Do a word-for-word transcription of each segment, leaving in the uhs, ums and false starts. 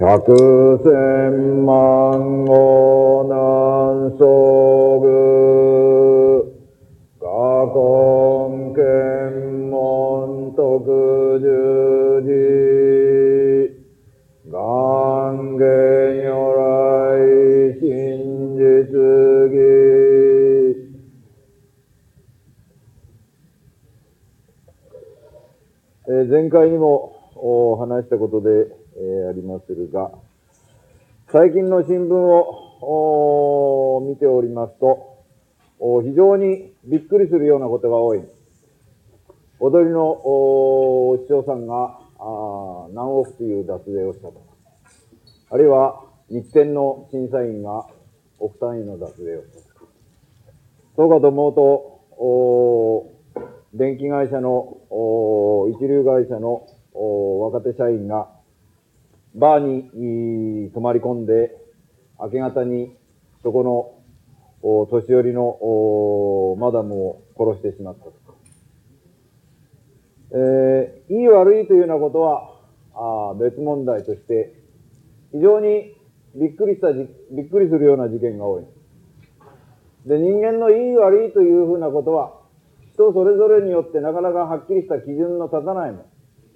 百千万語難遭遇過根検問特十字願言如来真実義。えー、前回にも話したことで、えー、ありますが、最近の新聞を見ておりますと、非常にびっくりするようなことが多い。踊りのお師匠さんが何億という脱税をしたとか、あるいは日展の審査員が億単位の脱税をしたとか、そうかと思うと、電気会社の一流会社の若手社員がバーに泊まり込んで明け方にそこの年寄りのマダムを殺してしまったとか、えー、いい悪いというようなことはあ別問題として非常にびっくりしたびっくりするような事件が多い。で、人間のいい悪いというふうなことは人それぞれによってなかなかはっきりした基準の立たないもの。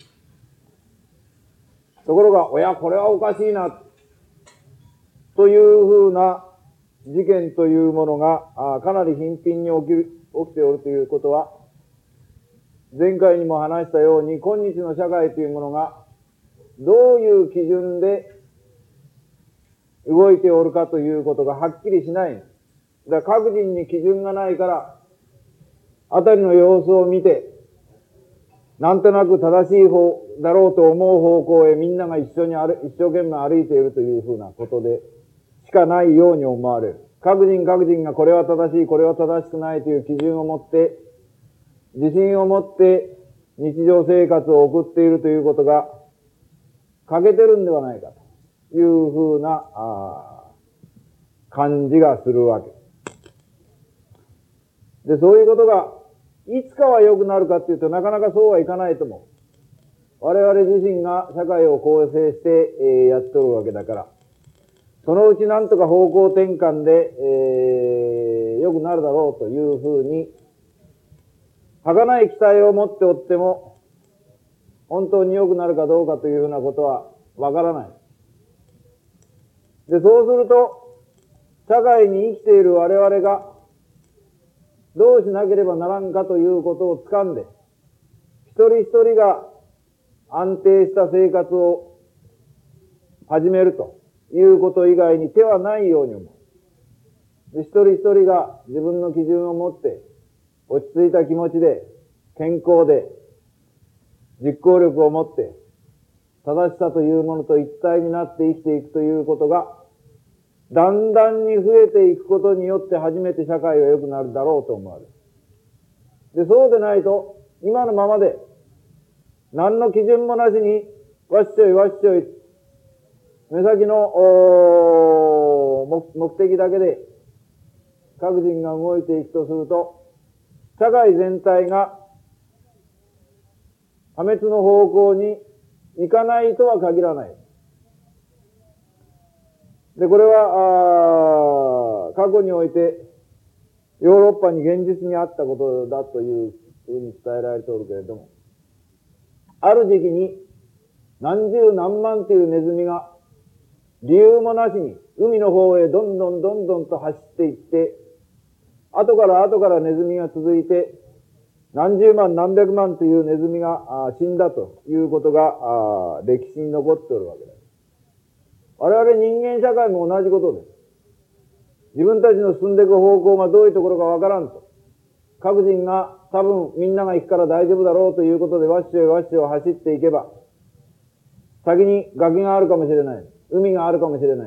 ところが、おや、これはおかしいな、というふうな事件というものが、あかなり頻頻に起きる、起きておるということは、前回にも話したように、今日の社会というものが、どういう基準で動いておるかということがはっきりしない。だから各人に基準がないから、あたりの様子を見て、なんとなく正しい方だろうと思う方向へみんなが一緒に歩一生懸命歩いているというふうなことでしかないように思われる。各人各人がこれは正しい、これは正しくないという基準を持って、自信を持って日常生活を送っているということが欠けてるんではないかというふうなあ感じがするわけで、そういうことがいつかは良くなるかっていうとなかなかそうはいかないと思う。我々自身が社会を構成して、えー、やっておるわけだから、そのうちなんとか方向転換で、えー、良くなるだろうというふうに儚い期待を持っておっても本当に良くなるかどうかというふうなことはわからない。で、そうすると社会に生きている我々がどうしなければならんかということを掴んで、一人一人が安定した生活を始めるということ以外に手はないように思う。で、一人一人が自分の基準を持って落ち着いた気持ちで健康で実行力を持って正しさというものと一体になって生きていくということがだんだんに増えていくことによって初めて社会は良くなるだろうと思われる。で、そうでないと今のままで何の基準もなしにわっしょいわっしょい目先の目的だけで各人が動いていくとすると社会全体が破滅の方向に行かないとは限らない。で、これは、過去において、ヨーロッパに現実にあったことだというふうに伝えられておるけれども、ある時期に何十何万というネズミが理由もなしに海の方へどんどんどんどんと走っていって、後から後からネズミが続いて、何十万何百万というネズミが死んだということが歴史に残っておるわけです。我々人間社会も同じことです。自分たちの進んでいく方向がどういうところかわからんと。各人が多分みんなが行くから大丈夫だろうということでわっしょいわっしょい走っていけば、先に崖があるかもしれない。海があるかもしれない。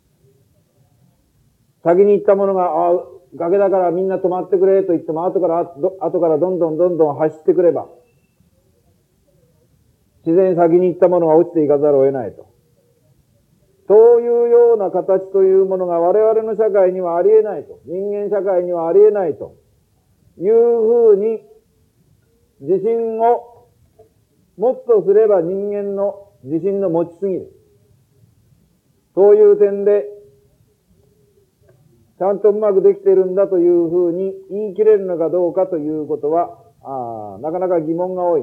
先に行ったものが、ああ、崖だからみんな止まってくれと言っても後から、後からどんどんどんどん走ってくれば、自然先に行ったものが落ちていかざるを得ないと。そういうような形というものが我々の社会にはありえないと。人間社会にはありえないというふうに自信を持つとすれば人間の自信の持ちすぎる。 そういう点で、ちゃんとうまくできているんだというふうに言い切れるのかどうかということは、あなかなか疑問が多い。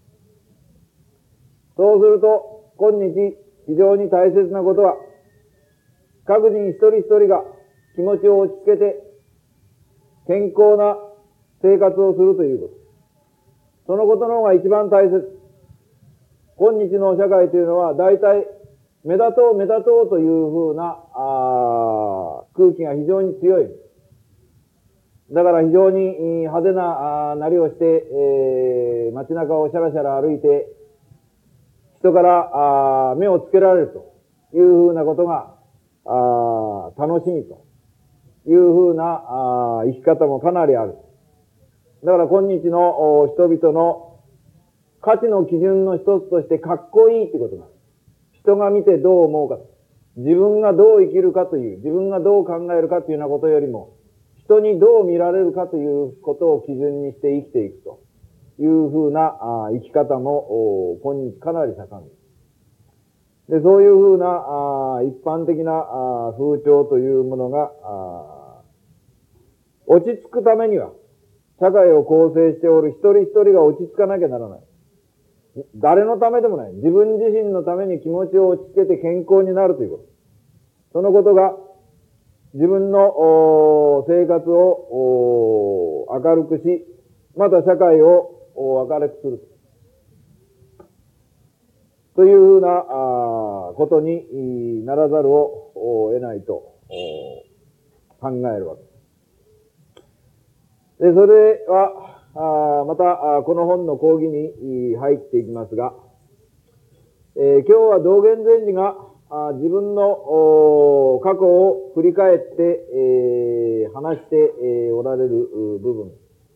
そうすると、今日非常に大切なことは、各人一人一人が気持ちを落ち着けて、健康な生活をするということ。そのことの方が一番大切。今日の社会というのは、大体、目立とう目立とうというふうなあ空気が非常に強い。だから非常に派手ななりをして、えー、街中をシャラシャラ歩いて、人からあ目をつけられるというふうなことがあ楽しみというふうなあ生き方もかなりある。だから今日の人々の価値の基準の一つとしてかっこいいってことがある。人が見てどう思うか、自分がどう生きるかという、自分がどう考えるかというようなことよりも、人にどう見られるかということを基準にして生きていくというふうな生き方も今日かなり盛んです。で、そういうふうな一般的な風潮というものが落ち着くためには、社会を構成しておる一人一人が落ち着かなきゃならない。誰のためでもない。自分自身のために気持ちを落ち着けて健康になるということ。そのことが自分の生活を明るくし、また社会を明るくする。というふうなことにならざるを得ないと考えるわけです。で、それは、あまたこの本の講義に入っていきますが、えー、今日は道元禅師があ自分の過去を振り返って、えー、話して、えー、おられる部分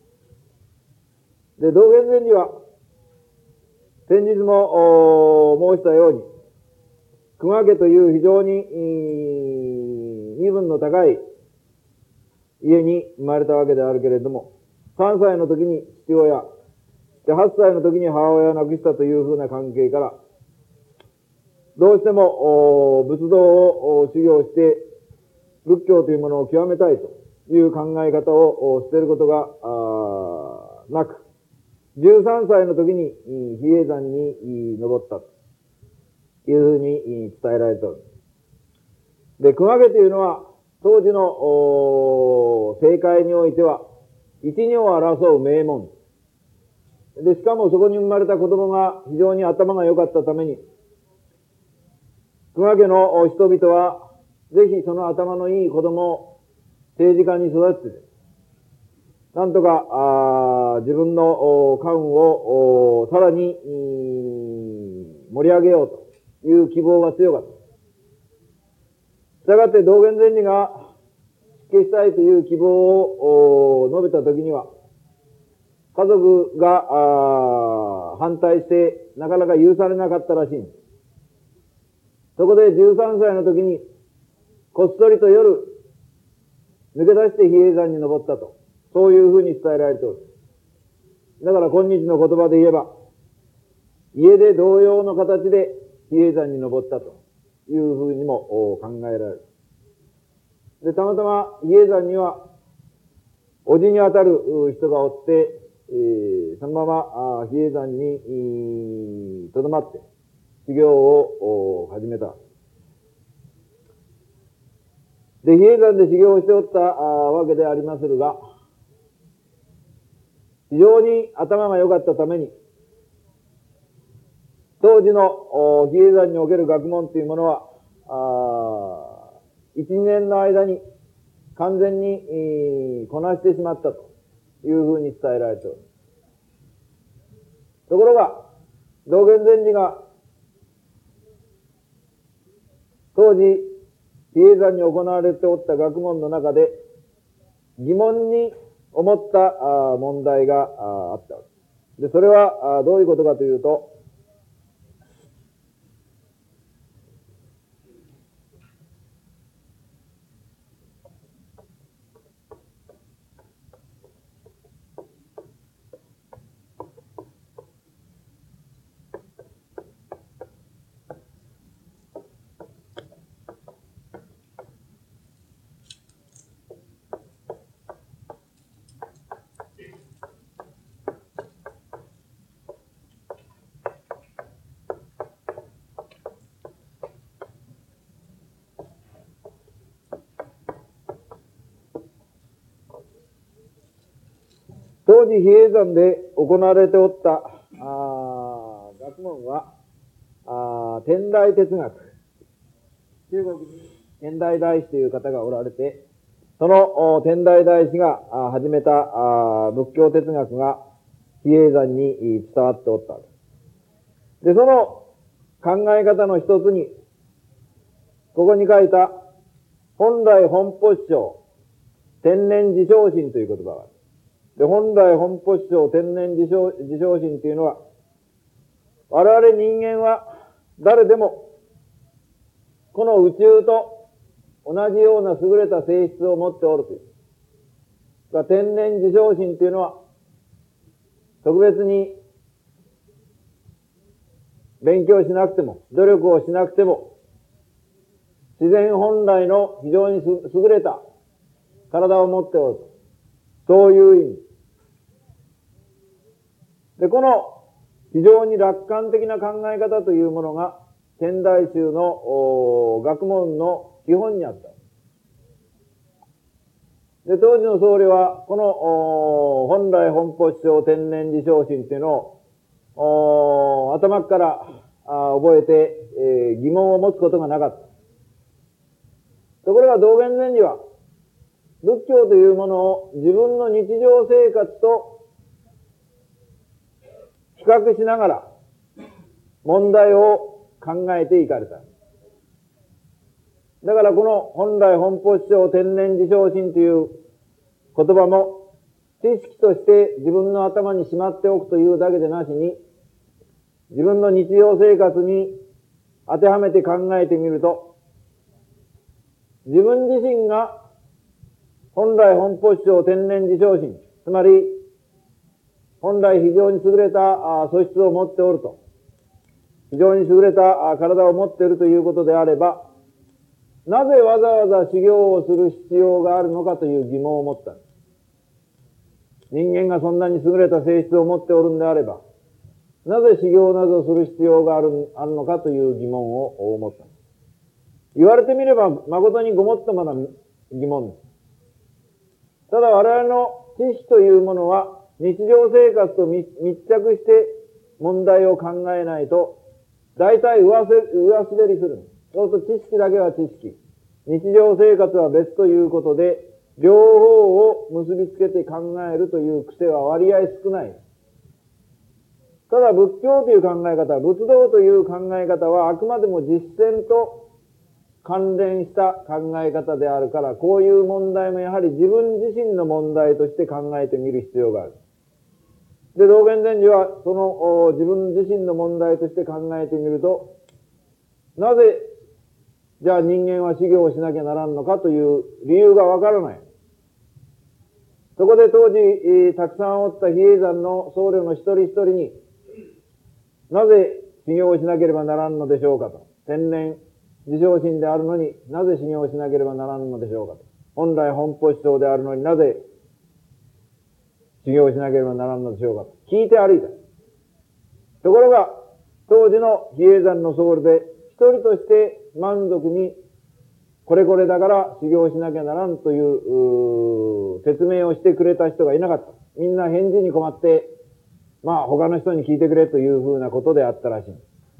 で、道元禅師は先日も申したように、久我家という非常に身分の高い家に生まれたわけであるけれども、さんさいの時に父親、ではっさいの時に母親を亡くしたというふうな関係から、どうしても仏道を修行して仏教というものを極めたいという考え方を捨てることがなく、じゅうさんさいの時に比叡山に登ったというふうに伝えられておる。で、久我家というのは当時の政界においては一二を争う名門で、しかもそこに生まれた子供が非常に頭が良かったために、久我家の人々はぜひその頭のいい子供を政治家に育てて、なんとかあ自分の官をさらに盛り上げようという希望が強かった。したがって道元禅師が出家したいという希望を述べたときには、家族が反対してなかなか許されなかったらしいんです。そこでじゅうさんさいの時にこっそりと夜抜け出して比叡山に登ったと、そういうふうに伝えられておる。だから今日の言葉で言えば、家で同様の形で比叡山に登ったというふうにも考えられる。で、たまたま比叡山には叔父にあたる人がおって、えー、そのまま比叡山にとどまって修行を始めた。で、比叡山で修行をしておったわけでありまするが、非常に頭が良かったために、当時の比叡山における学問というものは、いち、にねんの間に完全にこなしてしまったというふうに伝えられておる。ところが、道元禅師が当時比叡山に行われておった学問の中で疑問に思った問題があった。で、それはどういうことかというと、 当時比叡山で行われておったあ学問はあ天台哲学。中国に天台大師という方がおられて、その天台大師が始めた仏教哲学が比叡山に伝わっておった。で、その考え方の一つに、ここに書いた本来本法主張、天然自称心という言葉がある。で、本来本法主張、天然自称、自称心というのは、我々人間は誰でもこの宇宙と同じような優れた性質を持っておるという。天然自称心というのは、特別に勉強しなくても、努力をしなくても、自然本来の非常に優れた体を持っておると。そういう意味。で、この非常に楽観的な考え方というものが、天台宗の学問の基本にあった。で、当時の僧侶は、この本来本法主張天然自称心っていうのを頭から覚えて、えー、疑問を持つことがなかった。ところが道元禅師は、仏教というものを自分の日常生活と比較しながら問題を考えていかれた。だからこの本来本法主張天然自称心という言葉も知識として自分の頭にしまっておくというだけでなしに、自分の日常生活に当てはめて考えてみると、自分自身が本来本法主張天然自称心、つまり本来非常に優れた素質を持っておると、非常に優れた体を持っているということであれば、なぜわざわざ修行をする必要があるのかという疑問を持った。人間がそんなに優れた性質を持っておるんであれば、なぜ修行などする必要がある、あるのかという疑問を持った。言われてみれば誠にごもっともな疑問です。ただ我々の知識というものは日常生活と密着して問題を考えないと大体上滑りする。そうすると知識だけは知識、日常生活は別ということで両方を結びつけて考えるという癖は割合少ない。ただ仏教という考え方、仏道という考え方はあくまでも実践と関連した考え方であるから、こういう問題もやはり自分自身の問題として考えてみる必要がある。で、道元禅師はその自分自身の問題として考えてみると、なぜじゃあ人間は修行をしなきゃならんのかという理由がわからない。そこで当時たくさんおった比叡山の僧侶の一人一人に、なぜ修行をしなければならんのでしょうかと。天然自称心であるのになぜ修行をしなければならんのでしょうかと。本来本法主張であるのになぜ修行をしなければならんのでしょうかと聞いて歩いた。ところが当時の比叡山の僧侶で一人として満足にこれこれだから修行しなきゃならんという、う説明をしてくれた人がいなかった。みんな返事に困って、まあ他の人に聞いてくれというふうなことであったらしい。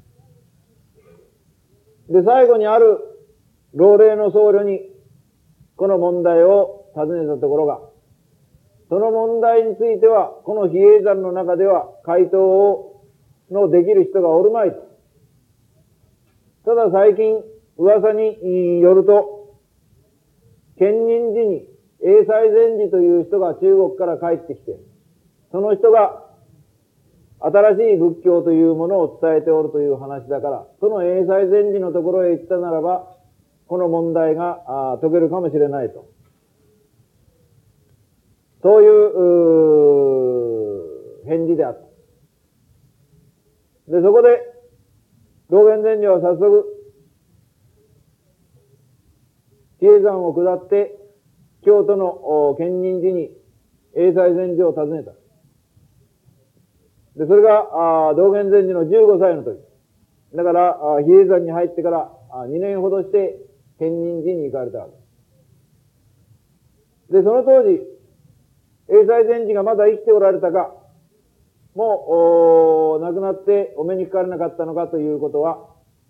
で、最後にある老齢の僧侶にこの問題を尋ねたところが、その問題についてはこの比叡山の中では回答をのできる人がおるまいと。ただ最近噂によると、建仁寺に永才禅師という人が中国から帰ってきて、その人が新しい仏教というものを伝えておるという話だから、その永才禅師のところへ行ったならば、この問題が解けるかもしれないと。そういう、返事であった。で、そこで、道元禅師は早速、比叡山を下って、京都の建仁寺に永才禅師を訪ねた。で、それが、道元禅師のじゅうごさいの時。だから、比叡山に入ってからにねんほどして、建仁寺に行かれたわけです。で、その当時、 永才禅師がまだ生きておられたか、もう亡くなってお目にかかれなかったのかということは、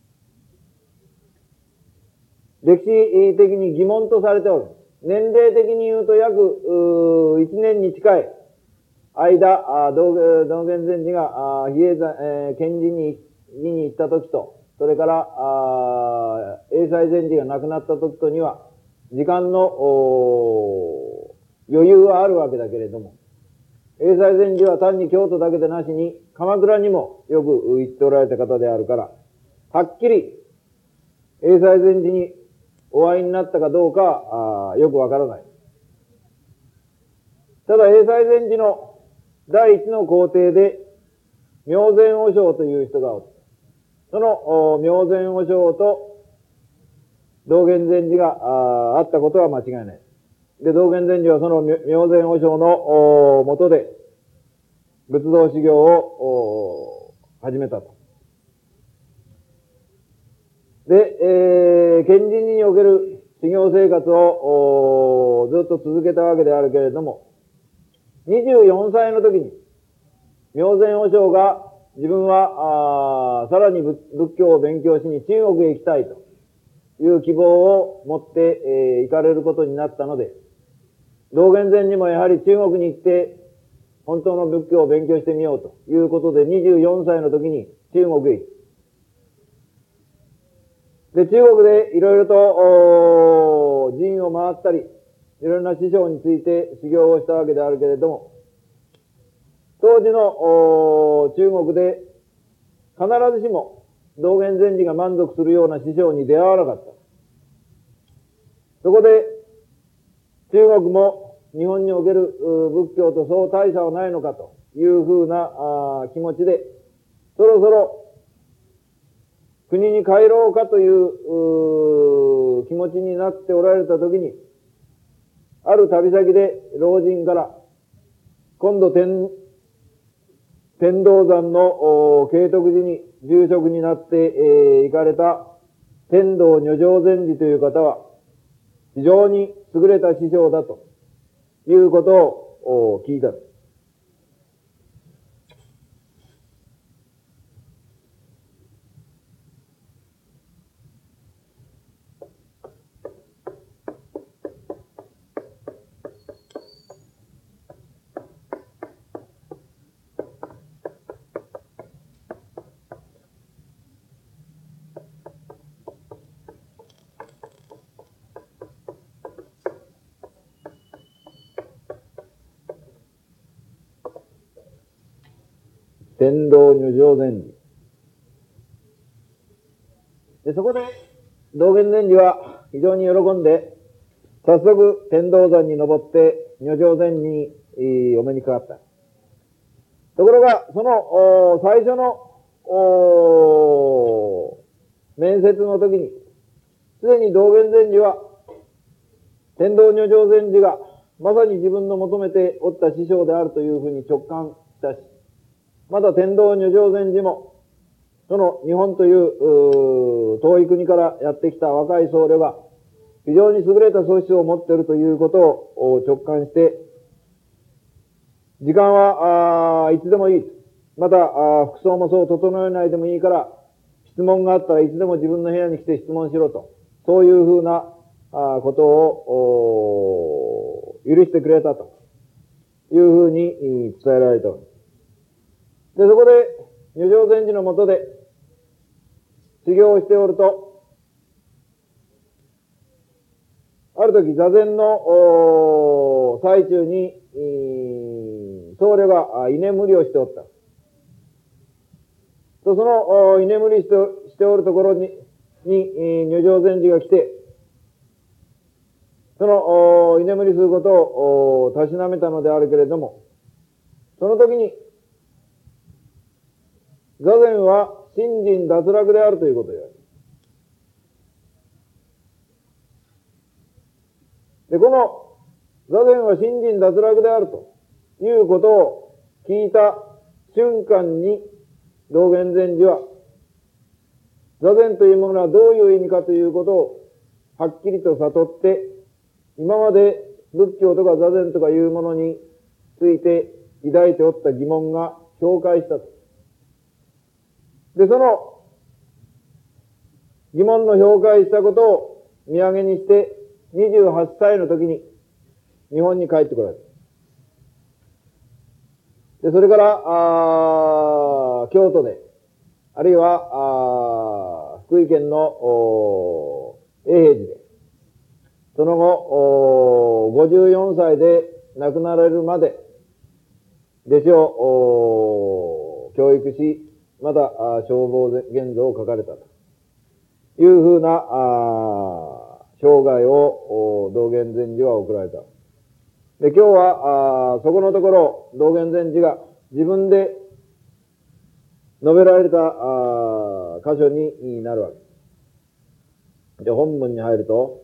歴史的に疑問とされておる。年齢的に言うと約いちねんに近い間、道元禅師が比叡山、えー、賢治にに行った時と、それから永才禅師が亡くなった時とには時間の余裕はあるわけだけれども、永才禅師は単に京都だけでなしに鎌倉にもよく行っておられた方であるから、はっきり永才禅師にお会いになったかどうかあよくわからない。ただ永才禅師の第一の皇帝で明禅和尚という人がおった。その明禅和尚と道元禅師があったことは間違いない。で、道元禅師はその明禅和尚のもとで仏道修行を始めたと。で、えー、賢治における修行生活をずっと続けたわけであるけれども、にじゅうよんさいの時に明禅和尚が自分はさらに仏教を勉強しに中国へ行きたいという希望を持って、えー、行かれることになったので、道元禅師もやはり中国に行って本当の仏教を勉強してみようということでにじゅうよんさいの時に中国へ行く。で、中国でいろいろと寺院を回ったり、いろいろな師匠について修行をしたわけであるけれども、当時の中国で必ずしも道元禅師が満足するような師匠に出会わなかった。そこで中国も日本における仏教とそう大差はないのかというふうな気持ちで、そろそろ国に帰ろうかという気持ちになっておられたときに、ある旅先で老人から、今度天、天道山の慶徳寺に住職になって、えー、行かれた天道如常禅師という方は、非常に優れた師匠だということを聞いた。天道如常禅師。で、そこで、道元禅師は非常に喜んで、早速天道山に登って、如常禅にお目にかかった。ところが、その、最初の、面接の時に、すでに道元禅師は、天道如常禅師が、まさに自分の求めておった師匠であるというふうに直感したし、また天道如常禅師も、その日本という、う遠い国からやってきた若い僧侶が、非常に優れた素質を持っているということを直感して、時間は、いつでもいい。また、服装もそう整えないでもいいから、質問があったらいつでも自分の部屋に来て質問しろと。そういうふうなことを許してくれたというふうに伝えられた。で、そこで、如常禅師のもとで修行をしておると、ある時座禅の最中に、僧侶が居眠りをしておった。とその居眠りしてしておるところに、に如常禅師が来て、その居眠りすることをたしなめたのであるけれども、その時に、座禅は信心脱落であるということを言われる。で、この座禅は信心脱落であるということを聞いた瞬間に、道元禅師は、座禅というものはどういう意味かということをはっきりと悟って、今まで仏教とか座禅とかいうものについて抱いておった疑問が氷解したと。で、その疑問の氷解したことを土産にして、にじゅうはっさいの時に日本に帰ってこられた。で、それから、あ京都で、あるいは、あ福井県の永平寺で、その後、ごじゅうよんさいで亡くなられるまで、弟子を教育し、また消防現像を書かれたというふうな生涯を道元禅師は送られた。で、今日はあそこのところ道元禅師が自分で述べられたあ箇所になるわけ。で、本文に入ると、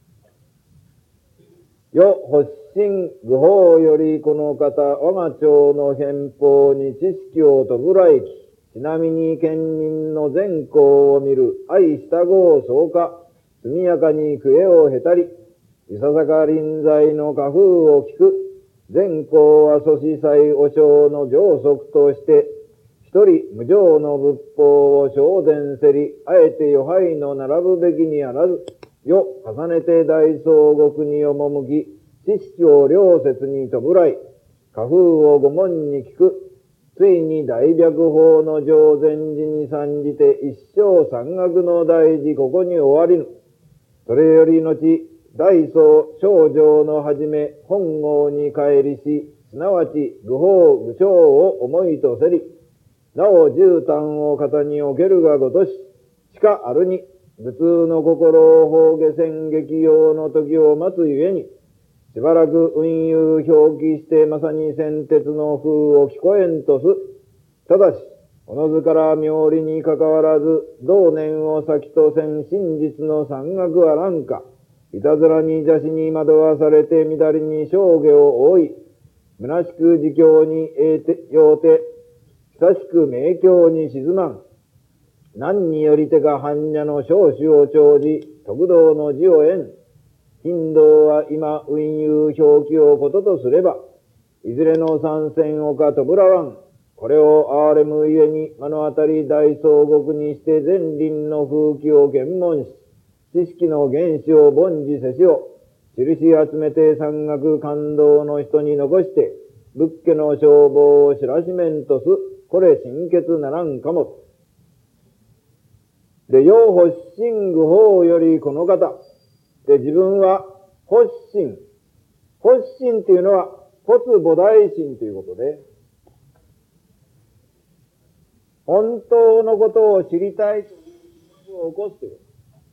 よ発信愚法よりこの方我が町の偏方に知識をとぶらいき、ちなみに県人の善行を見る愛したごをそうか、速やかに悔えをへたり、いささか臨在の家風を聞く、善行は祖師祭お正の上則として、一人無常の仏法を昇伝せり、あえて余拝の並ぶべきにあらず、よ重ねて大総国に赴き、知識を良説にとぶらい、家風を御門に聞く、ついに大白法の上禅寺に参じて一生山岳の大事ここに終わりぬ。それより後、大僧少女のはじめ本郷に帰りし、すなわち愚法愚長を思いとせり、なお絨毯を肩におけるがごとし、しかあるに、普通の心を法下戦撃用の時を待つゆえに、しばらく運輸表記してまさに先鉄の風を聞こえんとす。ただし、おのずから妙理にかかわらず、同年を先とせん真実の山岳はらんか、いたずらに邪視に惑わされて乱りに生下を覆い、虚しく自教に得て、要て、久しく名教に沈まん。何によりてか般若の少子を長じ、徳道の字を得ん。貧道は今運輸表記をこととすれば、いずれの参戦をかとぶらわん。これを憐れむゆえに目の当たり大総国にして前輪の風紀を検問し、知識の原始を凡事せしを、印集めて山岳感動の人に残して、仏家の消防を知らしめんとす、これ心血ならんかも。で、よう発信愚法よりこの方。で、自分は発信。発信っていうのは、発菩提心ということで、本当のことを知りたいということを起こすということ。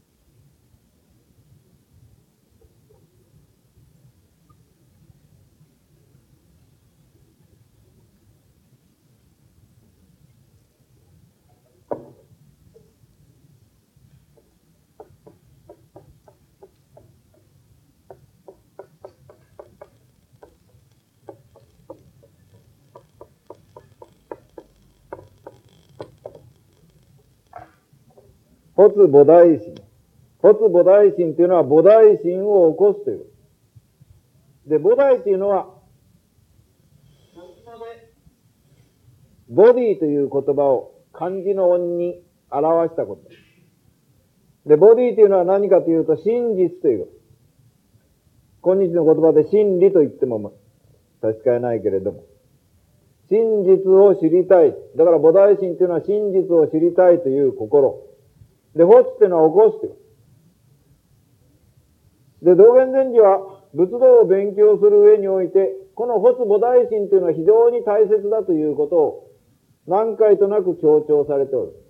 発菩提心。発菩提心というのは菩提心を起こすという。で、菩提というのは、ボディという言葉を漢字の音に表したことです。で、ボディというのは何かというと真実ということ。今日の言葉で真理と言っても差し支えないけれども、真実を知りたい。だから菩提心というのは真実を知りたいという心。で、発っていうのは起こすという。で、道元禅師は仏道を勉強する上において、この発菩提心というのは非常に大切だということを何回となく強調されておる。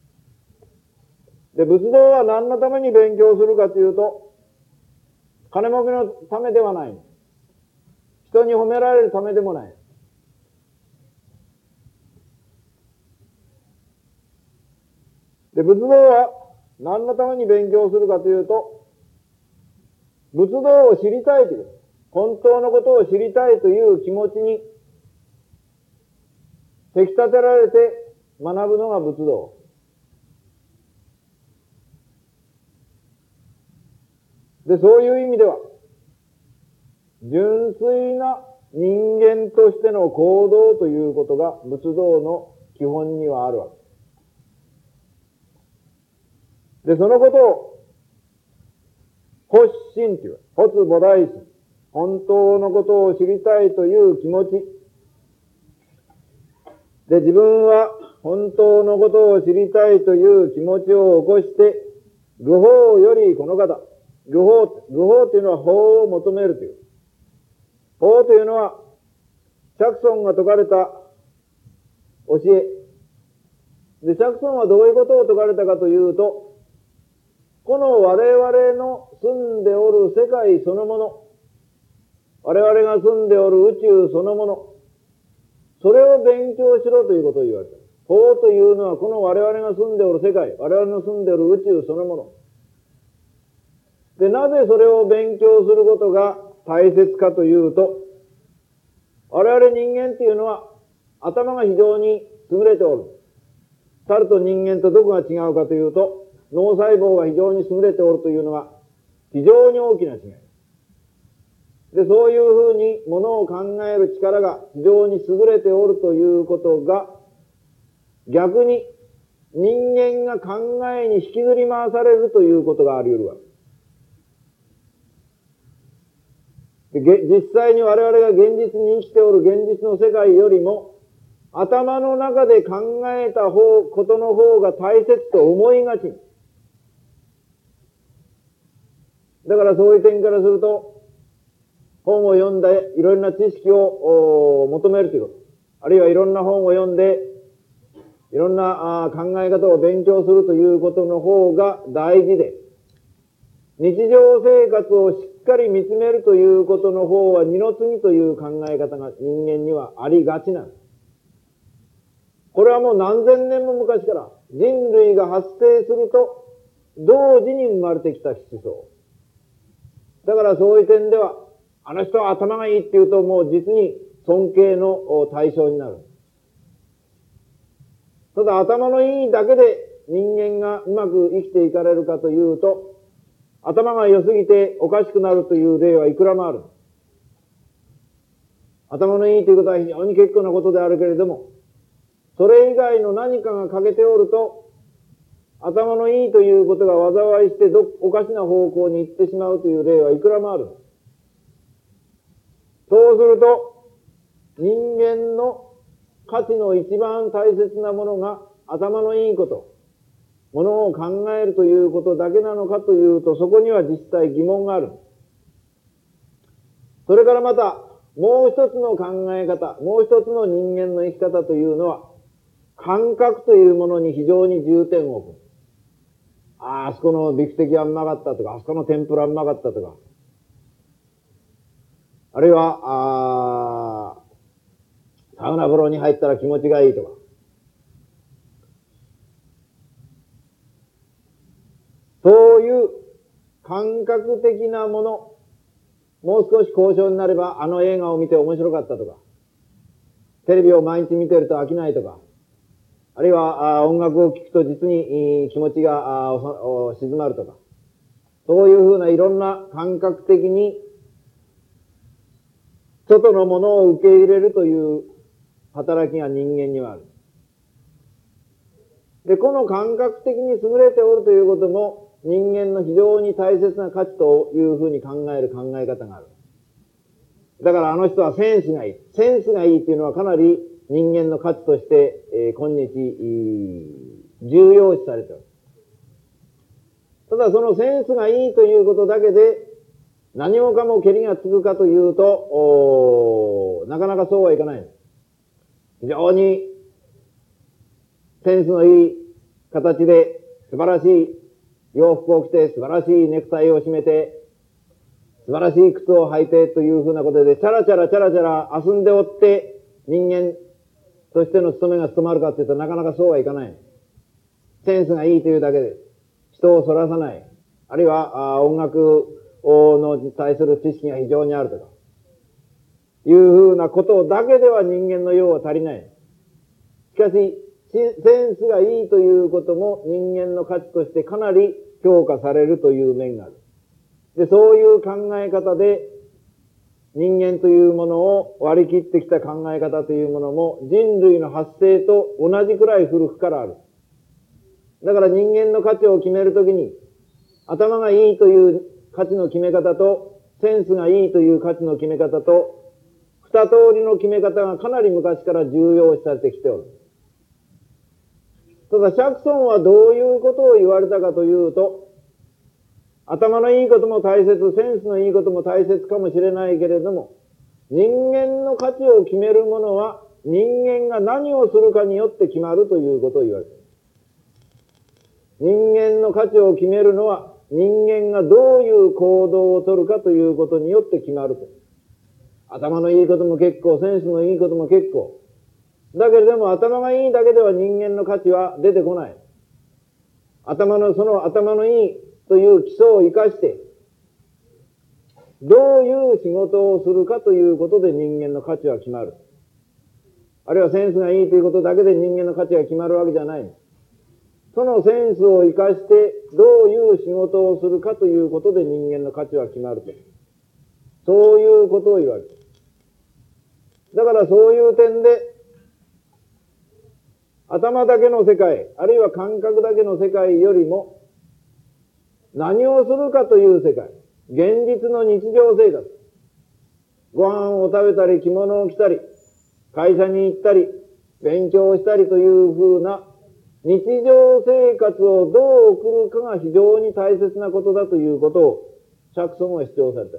で、仏道は何のために勉強するかというと、金儲けのためではない。人に褒められるためでもない。で、仏道は何のために勉強するかというと、仏道を知りたいという、本当のことを知りたいという気持ちに適立てられて学ぶのが仏道。で、そういう意味では、純粋な人間としての行動ということが仏道の基本にはあるわけで、そのことを発心という、発菩提心、本当のことを知りたいという気持ちで、自分は本当のことを知りたいという気持ちを起こして、愚法よりこの方、愚法、愚法というのは法を求めるという。法というのは、釈尊が説かれた教え。で、釈尊はどういうことを説かれたかというと、この我々の住んでおる世界そのもの、我々が住んでおる宇宙そのもの、それを勉強しろということを言われた。法というのはこの我々が住んでおる世界、我々の住んでおる宇宙そのもの。で、なぜそれを勉強することが大切かというと、我々人間っていうのは頭が非常に優れておる。猿と人間とどこが違うかというと、脳細胞が非常に優れておるというのは非常に大きな違い。で、そういうふうにものを考える力が非常に優れておるということが、逆に人間が考えに引きずり回されるということがあり得るわけ。で、実際に我々が現実に生きておる現実の世界よりも、頭の中で考えた方、ことの方が大切と思いがち。だからそういう点からすると、本を読んでいろいろな知識を求めるということ。あるいはいろんな本を読んで、いろんな考え方を勉強するということの方が大事で、日常生活をしっかり見つめるということの方は二の次という考え方が人間にはありがちなんです。これはもう何千年も昔から人類が発生すると同時に生まれてきた思想。だからそういう点では、あの人は頭がいいって言うともう実に尊敬の対象になる。ただ頭のいいだけで人間がうまく生きていかれるかというと、頭が良すぎておかしくなるという例はいくらもある。頭のいいということは非常に結構なことであるけれども、それ以外の何かが欠けておると、頭のいいということが災いしてどおかしな方向に行ってしまうという例はいくらもある。そうすると、人間の価値の一番大切なものが頭のいいこと、ものを考えるということだけなのかというと、そこには実際疑問がある。それからまた、もう一つの考え方、もう一つの人間の生き方というのは、感覚というものに非常に重点を置く。ああ、あそこのビフテキはうまかったとか、あそこの天ぷらうまかったとか、あるいは、あサウナ風呂に入ったら気持ちがいいとか。そういう感覚的なもの、もう少し高尚になればあの映画を見て面白かったとか、テレビを毎日見てると飽きないとか、あるいはあ音楽を聴くと実に気持ちが静まるとか、そういうふうないろんな感覚的に外のものを受け入れるという働きが人間にはある。で、この感覚的に優れておるということも人間の非常に大切な価値というふうに考える考え方がある。だからあの人はセンスがいい。センスがいいっていうのはかなり人間の価値として、えー、今日、えー、重要視されている。ただそのセンスがいいということだけで何もかも蹴りがつくかというと、なかなかそうはいかない。非常にセンスのいい形で素晴らしい洋服を着て素晴らしいネクタイを締めて素晴らしい靴を履いてというふうなことでチャラチャラチャラチャラ遊んでおって人間としての務めが務まるかというとなかなかそうはいかない。センスがいいというだけで人をそらさない。あるいは音楽の対する知識が非常にあるとかいうふうなことだけでは人間の用は足りない。しかしセンスがいいということも人間の価値としてかなり評価されるという面がある。で、そういう考え方で人間というものを割り切ってきた考え方というものも人類の発生と同じくらい古くからある。だから人間の価値を決めるときに、頭がいいという価値の決め方と、センスがいいという価値の決め方と、二通りの決め方がかなり昔から重要視されてきておる。ただ、シャクソンはどういうことを言われたかというと、頭のいいことも大切、センスのいいことも大切かもしれないけれども、人間の価値を決めるものは、人間が何をするかによって決まるということを言われている。人間の価値を決めるのは、人間がどういう行動をとるかということによって決まると。頭のいいことも結構、センスのいいことも結構。だけれども、頭がいいだけでは人間の価値は出てこない。頭の、その頭のいいという基礎を生かして、どういう仕事をするかということで人間の価値は決まる。あるいはセンスがいいということだけで人間の価値が決まるわけじゃない。そのセンスを生かしてどういう仕事をするかということで人間の価値は決まると。そういうことを言われる。だからそういう点で、頭だけの世界、あるいは感覚だけの世界よりも、何をするかという世界、現実の日常生活、ご飯を食べたり、着物を着たり、会社に行ったり、勉強したりというふうな日常生活をどう送るかが非常に大切なことだということをシャクソンは主張された。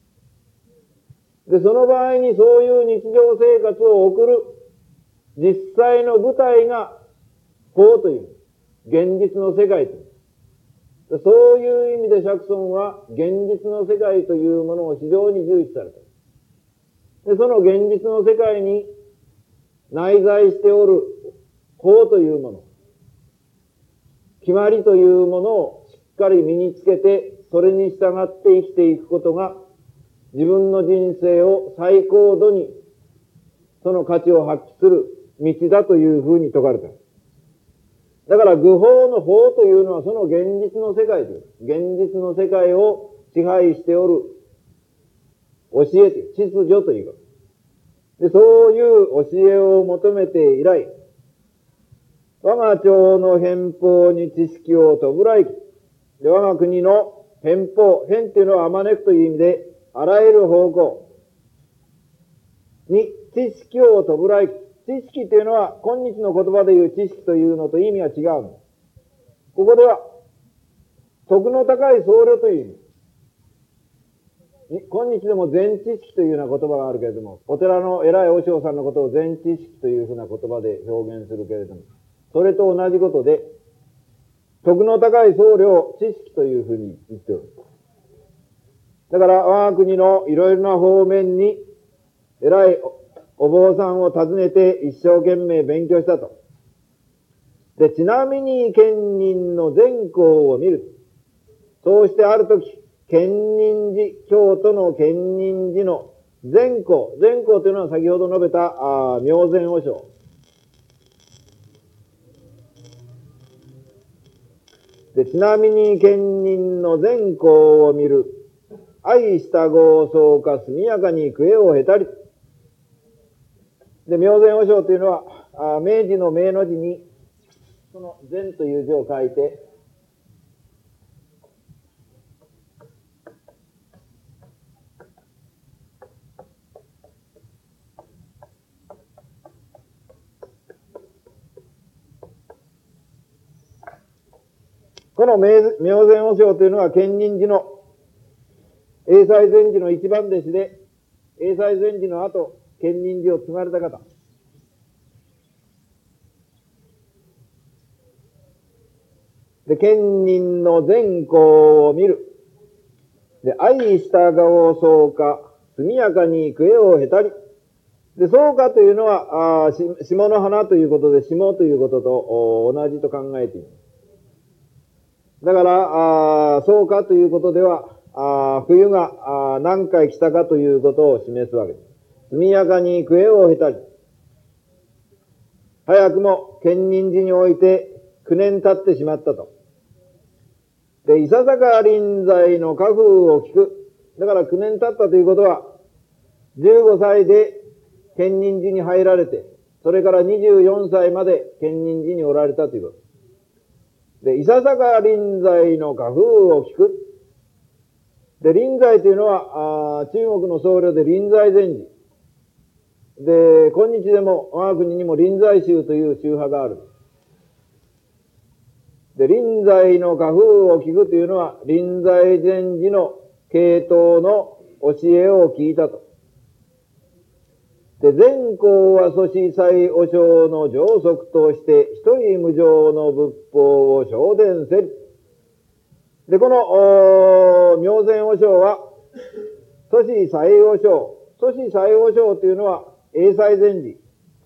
で、その場合にそういう日常生活を送る実際の舞台が法という、現実の世界という。そういう意味でシャクソンは現実の世界というものを非常に重視された。で、その現実の世界に内在しておる法というもの、決まりというものをしっかり身につけて、それに従って生きていくことが自分の人生を最高度にその価値を発揮する道だというふうに説かれた。だから愚法の法というのはその現実の世界です。現実の世界を支配しておる教えという、秩序ということ。で、そういう教えを求めて以来、我が町の偏方に知識をとぶらいき。で、我が国の偏方、偏っていうのはあまねくという意味で、あらゆる方向に知識をとぶらいき。知識というのは、今日の言葉でいう知識というのと意味は違うの。ここでは、徳の高い僧侶という意味。今日でも全知識というような言葉があるけれども、お寺の偉い和尚さんのことを全知識というふうな言葉で表現するけれども、それと同じことで、徳の高い僧侶を知識というふうに言っておる。だから我が国のいろいろな方面に偉いお坊さんを訪ねて一生懸命勉強したと。で、ちなみに建仁の善行を見る。そうしてあるとき、建仁寺、京都の建仁寺の善行。善行というのは先ほど述べたあ妙善和尚。で、ちなみに建仁の善行を見る。愛した豪壮か速やかに悔えを経たり。で、妙善和尚というのは、あ明治の明の字に、その善という字を書いて、この妙善和尚というのは、建仁寺の永才禅師の一番弟子で、永才禅師の後、建仁寺を継がれた方。で、建仁の善行を見る。で、愛した豪壮か、速やかに悔えを経たり。で、壮かというのは、あ下の花ということで、下ということと同じと考えています。だから、壮かということでは、あ冬があ何回来たかということを示すわけです。速やかに悔えを経たり、早くも建仁寺においてきゅうねん経ってしまったと。で、いささか臨在の家風を聞く。だからきゅうねん経ったということは、 じゅうごさいで建仁寺に入られて、それからにじゅうよんさいまで建仁寺におられたということ。で、いささか臨済の画風を聞く。で、臨済というのは、あ中国の僧侶で臨済禅師。で、今日でも我が国にも臨済宗という宗派がある。で、臨済の画風を聞くというのは、臨済禅師の系統の教えを聞いたと。で、善行は祖師祭和尚の上則として、一人無常の仏法を昇伝せり。で、この、妙善和尚は、祖師祭和尚。祖師祭和尚というのは、永才禅師。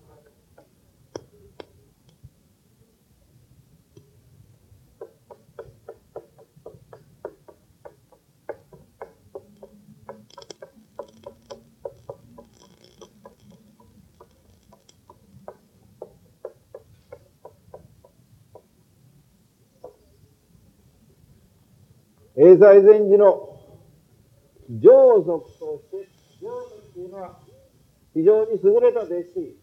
永才禅師の上則として、上則というのは非常に優れた弟子。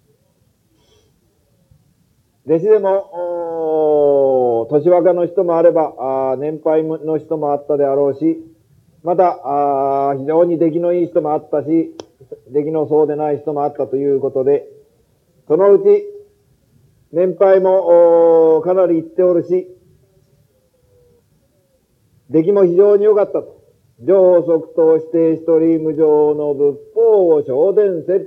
弟子でも、年若の人もあれば、年配の人もあったであろうし、また、非常に出来のいい人もあったし、出来のそうでない人もあったということで、そのうち、年配もかなりいっておるし、出来も非常に良かったと。上則として一人無常の仏法を昇伝せり。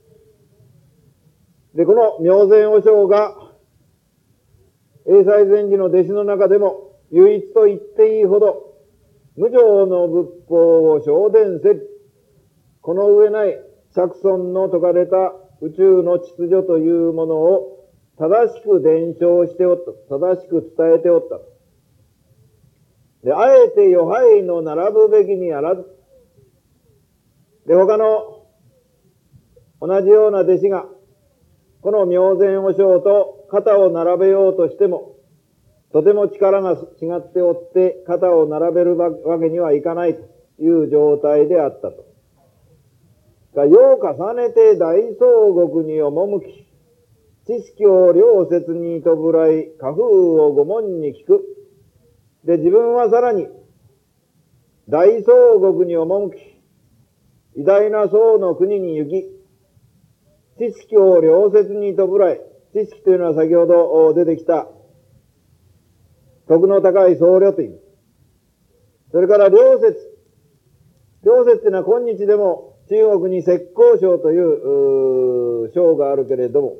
で、この妙善和尚が、永才禅師の弟子の中でも唯一と言っていいほど、無常の仏法を昇伝せり。この上ない釈尊の説かれた宇宙の秩序というものを正しく伝承しておった。正しく伝えておった。で、あえて余輩の並ぶべきにあらず。で、他の同じような弟子が、この妙善和尚と肩を並べようとしても、とても力が違っておって、肩を並べるわけにはいかないという状態であったと。世を重ねて大総国に赴き、知識を良説にとぶらい、家風を御門に聞く。で、自分はさらに、大総国に赴き、偉大な宋の国に行き、知識を良説にとぶらい、知識というのは先ほど出てきた、徳の高い僧侶という。それから良説。良説というのは今日でも中国に浙江省という省があるけれども、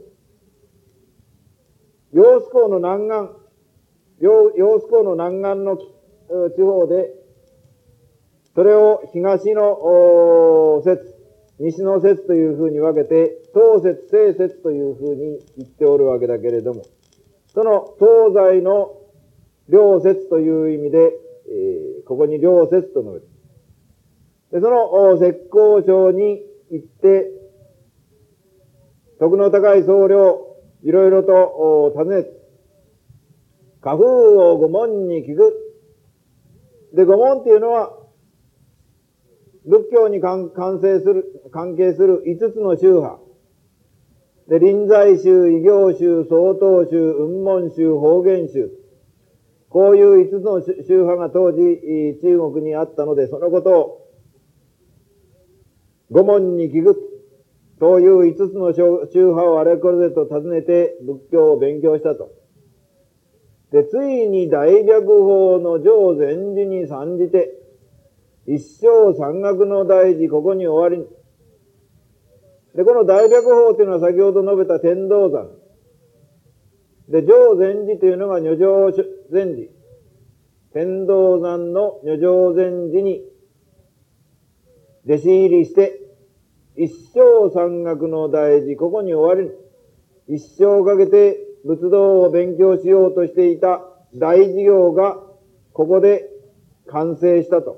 揚子江の南岸、揚子江の南岸の地方で、それを東の説、西の説というふうに分けて、東説、西説というふうに言っておるわけだけれども、その東西の両説という意味で、えー、ここに両説と述べる。で、その浙江省に行って、徳の高い僧侶をいろいろと尋ねて、家風を御門に聞く。で、御門っていうのは、仏教に関係する、関係する五つの宗派。で、臨済宗、異行宗、曹洞宗、雲門宗、方言宗。こういう五つの宗派が当時中国にあったので、そのことを御門に聞く。そういう五つの宗派をあれこれと尋ねて仏教を勉強したと。で、ついに大白法の上禅師に参じて、一生山岳の大事、ここに終わり。で、この大白法というのは先ほど述べた天道山。で、上禅師というのが如上禅師。天道山の如上禅師に弟子入りして、一生山岳の大事、ここに終わり。一生かけて仏道を勉強しようとしていた大事業が、ここで完成したと。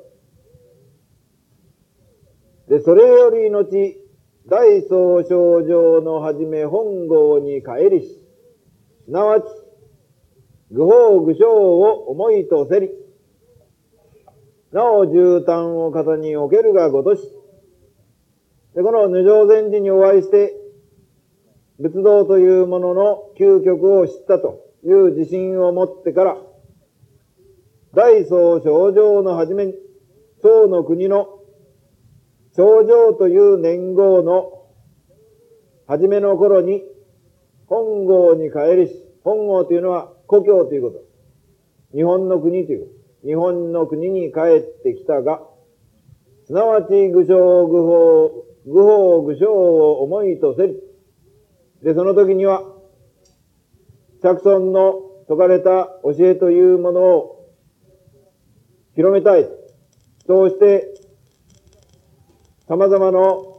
で、それより後、大宗正常のはじめ本郷に帰りし、すなわち、愚法愚正を思いとせり、なお絨毯を肩におけるがごとし、 で、この無常禅師にお会いして、仏道というものの究極を知ったという自信を持ってから、大宗正定の初めに、宋の国の正定という年号の初めの頃に、本郷に帰りし、本郷というのは故郷ということ。日本の国ということ。日本の国に帰ってきたが、すなわち愚正愚法、愚法愚正を思いとせり。で、その時には、釈尊の説かれた教えというものを広めたい。そうして、様々の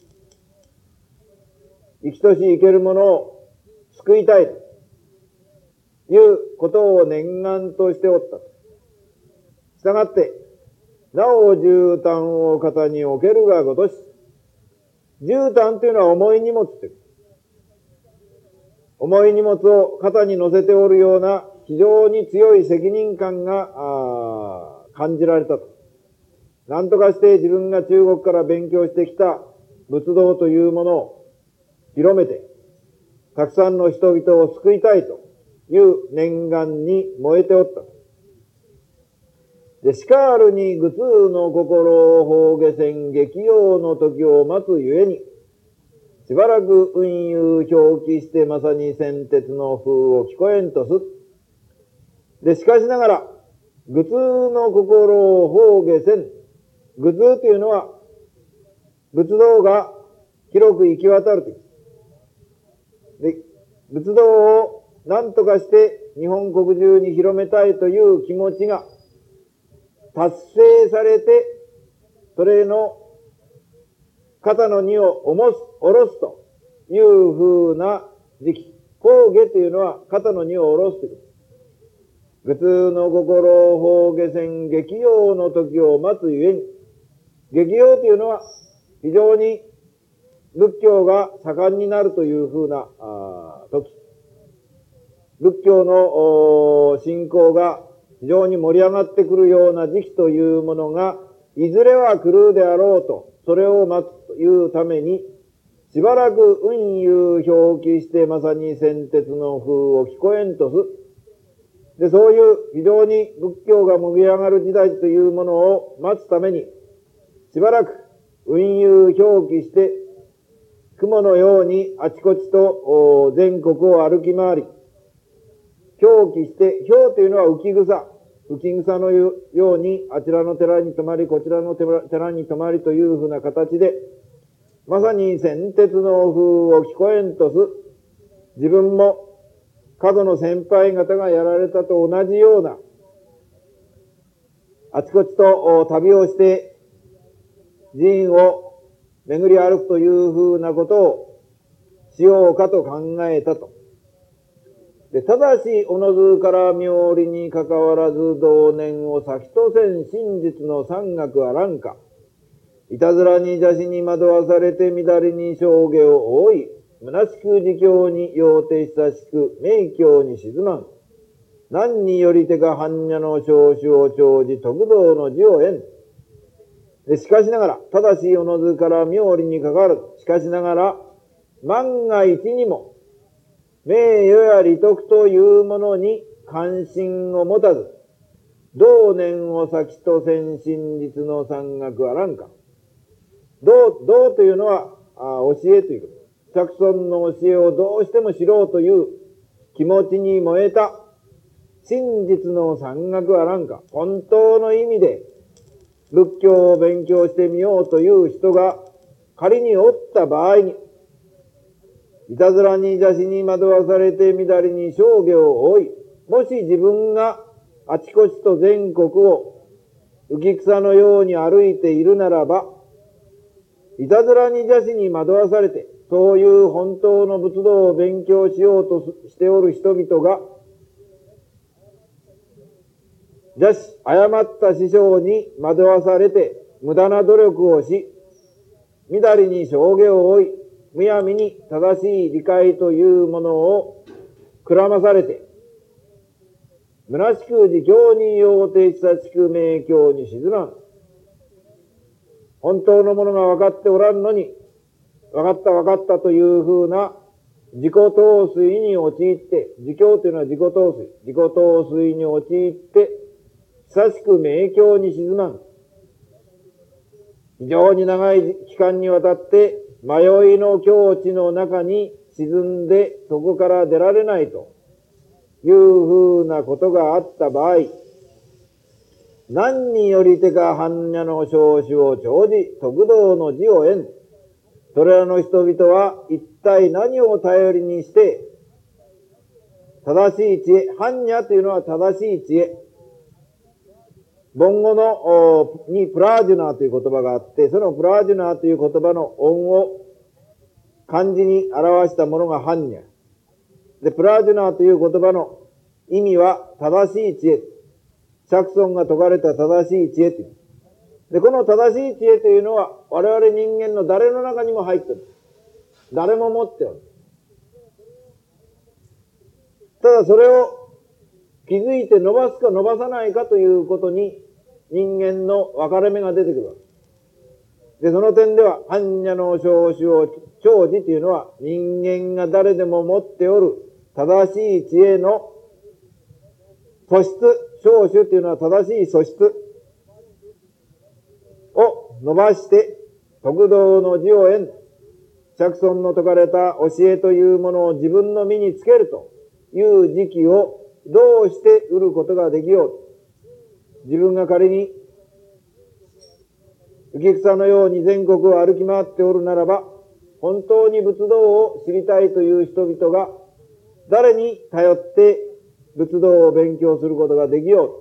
生きとし生けるものを救いたいということを念願としておった。したがって、なお絨毯を肩に置けるがごとし、絨毯というのは重い荷物という。重い荷物を肩に乗せておるような非常に強い責任感が感じられたと。なんとかして自分が中国から勉強してきた仏道というものを広めて、たくさんの人々を救いたいという念願に燃えておった。で、しかるに愚痛の心を法下船激用の時を待つゆえに、しばらく運輸表記してまさに先鉄の風を聞こえんとす。で、しかしながら、愚痛の心を法下船、愚痛というのは、仏道が広く行き渡るという。で、仏道を何とかして日本国中に広めたいという気持ちが達成されて、それの肩の荷を重す、下ろすという風な時期。法下というのは肩の荷を下ろすという。愚痛の心を法下船激用の時を待つゆえに、激用というのは非常に仏教が盛んになるという風な時。仏教の信仰が非常に盛り上がってくるような時期というものが、いずれは来るであろうと、それを待つというために、しばらく運輸表記してまさに先鉄の風を聞こえんとす。で、そういう非常に仏教が盛り上がる時代というものを待つために、しばらく運輸表記して、雲のようにあちこちと全国を歩き回り、表記して、表というのは浮き草。浮き草のように、あちらの寺に泊まり、こちらの寺に泊まりというふうな形で、まさに先鉄の風を聞こえんとす。自分も、過去の先輩方がやられたと同じような、あちこちと旅をして、寺院を巡り歩くというふうなことをしようかと考えたと。で、ただし、おのずから妙理に関わらず、同年を先とせん真実の山岳あらんか。いたずらに邪視に惑わされて乱りに生下を覆い、虚しく自教に要定久しく、名教に沈まん。何によりてか般若の長子を長じ、徳道の字を得ん。で、しかしながら、ただし、おのずから妙理に関わらず、しかしながら、万が一にも、名誉や利得というものに関心を持たず、同年を先とせん真実の山岳あらんか。道、道というのはあ教えということ。釈尊の教えをどうしても知ろうという気持ちに燃えた真実の山岳あらんか。本当の意味で仏教を勉強してみようという人が仮におった場合に、いたずらに邪視に惑わされて乱りに生下を追い、もし自分があちこちと全国を浮き草のように歩いているならば、いたずらに邪視に惑わされて、そういう本当の仏道を勉強しようとしておる人々が、邪視、誤った師匠に惑わされて、無駄な努力をし、乱りに生下を追い、むやみに正しい理解というものをくらまされて、虚しく自教に要定久しく名教に沈まん。本当のものが分かっておらんのに、 分かった分かったというふうな自己陶酔に陥って、自供というのは自己陶酔、自己陶酔に陥って、久しく迷境に沈まん。非常に長い期間にわたって迷いの境地の中に沈んで、そこから出られないというふうなことがあった場合、何によりてか般若の少子を長じ、得道の字を得ん。それらの人々は一体何を頼りにして、正しい知恵、般若というのは正しい知恵。梵語のにプラージュナーという言葉があって、そのプラージュナーという言葉の音を漢字に表したものが般若。で、プラージュナーという言葉の意味は正しい知恵。釈尊が説かれた正しい知恵という。で、この正しい知恵というのは我々人間の誰の中にも入っている。誰も持っておる。ただそれを気づいて伸ばすか伸ばさないかということに人間の分かれ目が出てくるわけで、その点では般若の少子を長じというのは人間が誰でも持っておる正しい知恵の素質、少子というのは正しい素質を伸ばして得道の字を得ん。釈尊の説かれた教えというものを自分の身につけるという時期をどうして得ることができよう。自分が仮に浮草のように全国を歩き回っておるならば、本当に仏道を知りたいという人々が誰に頼って仏道を勉強することができよ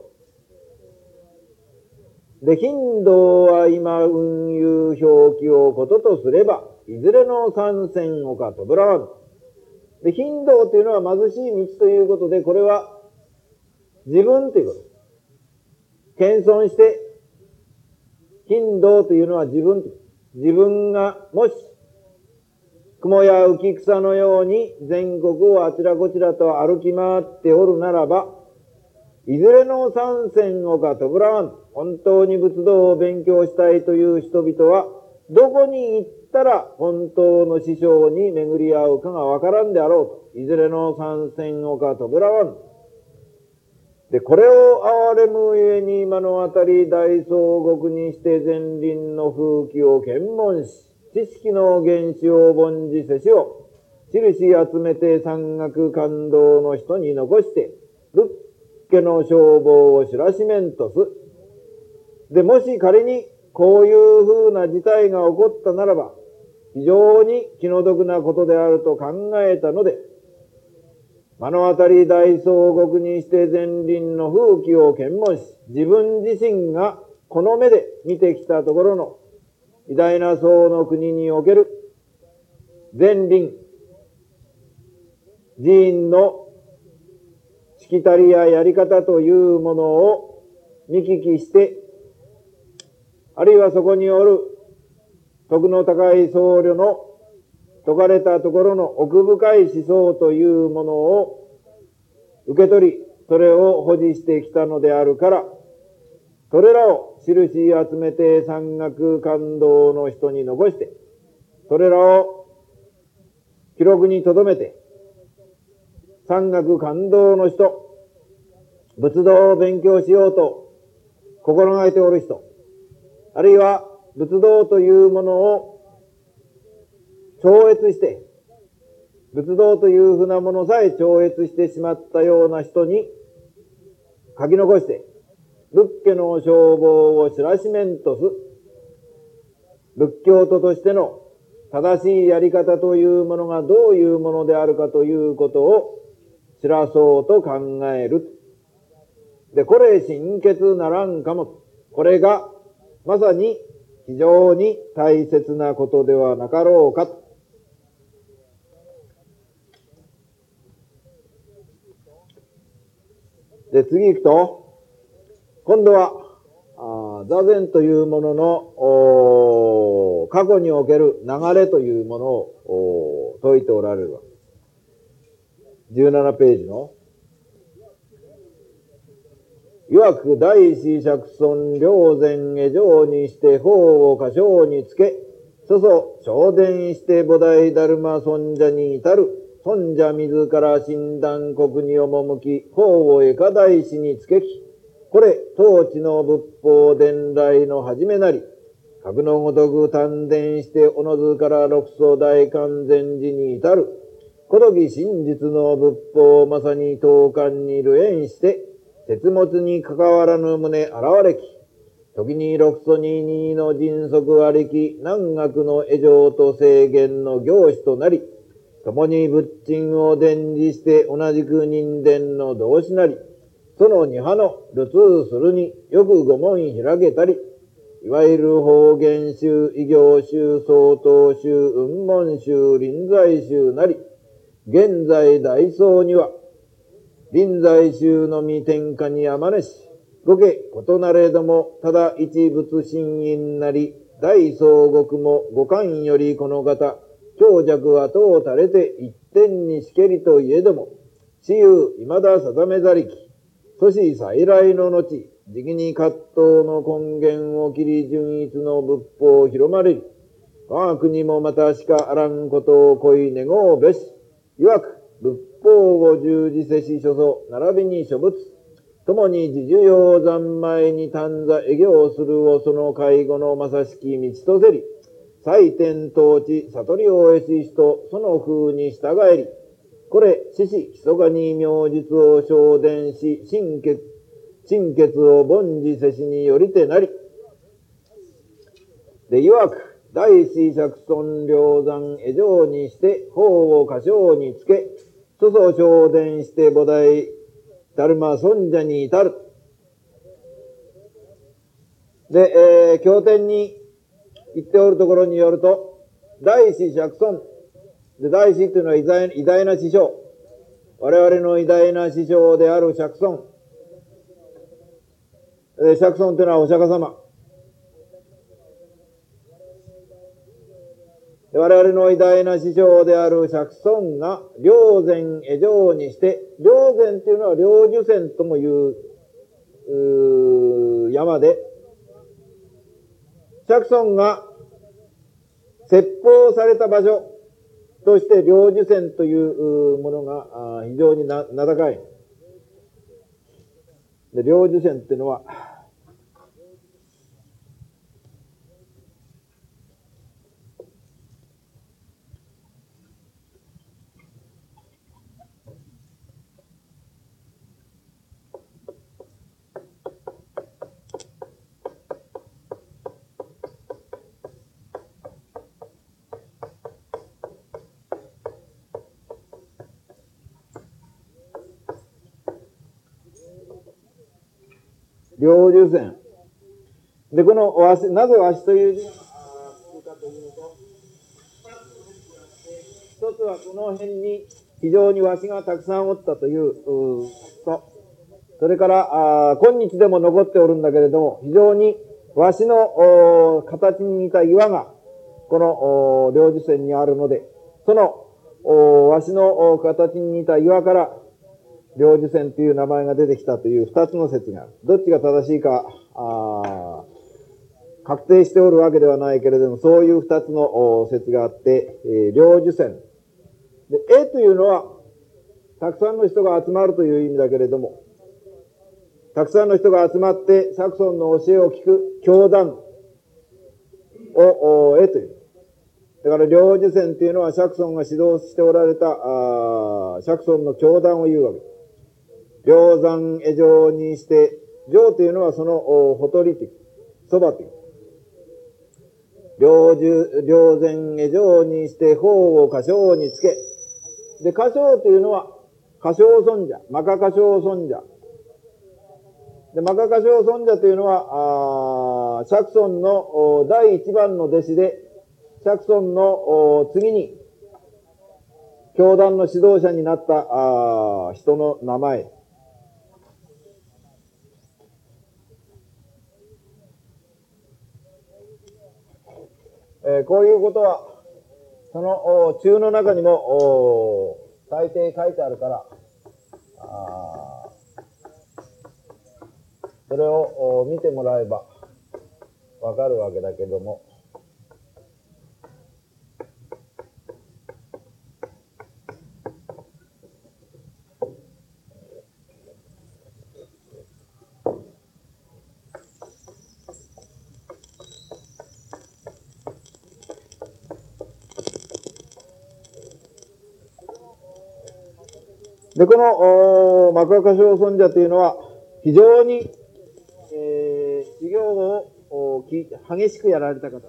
う。で、貧道は今運輸表記をこととすれば、いずれの三千岡とぶらわん。で、貧道というのは貧しい道ということで、これは自分ということ。謙遜して、貧道というのは自分。自分がもし、雲や浮草のように全国をあちらこちらと歩き回っておるならば、いずれの三千岡とぶらわん。本当に仏道を勉強したいという人々は、どこに行ったら本当の師匠に巡り合うかがわからんであろうと。いずれの三千岡とぶらわん。で、これを哀れむゆえに今のあたり大総国にして前輪の風紀を検問し、知識の原子を凡事せしを、印集めて山岳感動の人に残して、仏家の消防を知らしめんとす。で、もし仮にこういう風な事態が起こったならば、非常に気の毒なことであると考えたので、目の当たり大総国にして前輪の風紀を検問し、自分自身がこの目で見てきたところの偉大な宋の国における前輪、寺院のしきたりややり方というものを見聞きして、あるいはそこにおる徳の高い僧侶の説かれたところの奥深い思想というものを受け取り、それを保持してきたのであるから、それらを印集めて山岳感動の人に残して、それらを記録に留めて、山岳感動の人、仏道を勉強しようと心がけておる人、あるいは仏道というものを超越して、仏道というふうなものさえ超越してしまったような人に書き残して、仏家の消防を知らしめんとす。仏教徒としての正しいやり方というものがどういうものであるかということを知らそうと考える。で、これ心血ならんかも。これがまさに非常に大切なことではなかろうか。で、次行くと、今度は、あ座禅というものの、過去における流れというものを説いておられるわ。じゅうななページの、いわく大師釈尊両前下上にして法を歌唱につけ、 そそ昇殿して菩提ダルマ尊者に至る。尊者自ら神壇国に赴き、法を得か大師につけき。これ、当地の仏法伝来の始めなり。格のごとく丹田して、おのずから六祖大観禅寺に至る。こどき真実の仏法、まさに当観に流縁して、節物に関わらぬ旨現れき。時に六祖に二の迅速ありき、南学の会場と制限の行使となり、共に仏鎮を伝示して同じく人伝の同志なり、その二派の流通するによく御門開けたり、いわゆる方言宗、異行宗、曹洞宗、雲門宗、臨済宗なり、現在大僧には、臨済宗のみ天下にあまねし、ご家異なれども、ただ一仏真因なり、大僧国も五感よりこの方、強弱はとを垂れて一点にしけりといえども、私有未だ定めざりき、都市再来の後、時期に葛藤の根源を切り純一の仏法広まれり、我が国もまたしかあらんことを恋願おうべし、いわく仏法を従事せし所蔵、並びに諸仏、共に自受用三昧に短座営業するをその介護のまさしき道とせり、祭天統治、悟りを得し人、その風に従えり、これ、獅子、密かに明術を昇殿し、心血、心血を凡事せしによりてなり。で、いわく、大師釈尊両山会場にして、法を歌唱につけ、そそ昇殿して菩提、ダルマ尊者に至る。で、えー、経典に言っておるところによると、大師釈尊、で、大師っていうのは偉大、偉大な師匠。我々の偉大な師匠である釈尊。え、釈尊っていうのはお釈迦様。で、我々の偉大な師匠である釈尊が、霊山会場にして、霊山っていうのは霊樹山ともいう、うー山で、釈尊が説法された場所、として、霊樹山というものが非常に名高い。で、霊樹山っていうのは、霊樹山。で、このわし、なぜわしという字がつくかというと、一つはこの辺に非常にわしがたくさんおったというと、それからあ今日でも残っておるんだけれども、非常にわしの形に似た岩がこの霊樹山にあるので、そのわしの形に似た岩から霊樹山という名前が出てきたという二つの説がある。どっちが正しいか、あ確定しておるわけではないけれども、そういう二つの説があって、えー、霊樹山。で、絵というのは、たくさんの人が集まるという意味だけれども、たくさんの人が集まって釈尊の教えを聞く教団を絵という。だから霊樹山というのは釈尊が指導しておられたあ釈尊の教団を言うわけ。霊山会場にして、上というのはそのほとりという、そばという。霊樹、霊山会場にして法を歌唱につけ。で、歌唱というのは歌唱尊者、マカ歌唱尊者。で、マカ歌唱尊者というのは、あ釈尊の第一番の弟子で、釈尊の次に教団の指導者になったあ人の名前。えー、こういうことは、その中の中にも大抵書いてあるから、あそれを見てもらえばわかるわけだけども、 で、この幕赤小尊者というのは非常に、えー、修行を激しくやられた方です。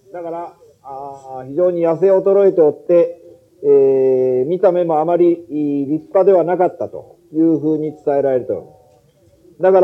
だから、あ非常に痩せ衰えておって、えー、見た目もあまり立派ではなかったというふうに伝えられております。だから、